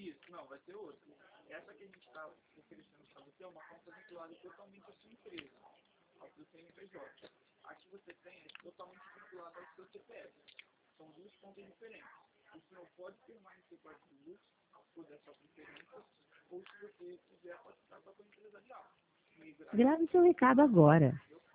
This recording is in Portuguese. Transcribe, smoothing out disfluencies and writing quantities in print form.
isso, não, vai ter outra. Essa que a gente está oferecendo para você é uma conta vinculada totalmente à sua empresa, ao seu CNPJ. A que você tem é totalmente vinculada ao seu CPF. São duas contas diferentes. O senhor pode permanecer com as duas, por essa preferência, ou se você quiser, pode ficar com a sua empresarial. Grave seu recado agora.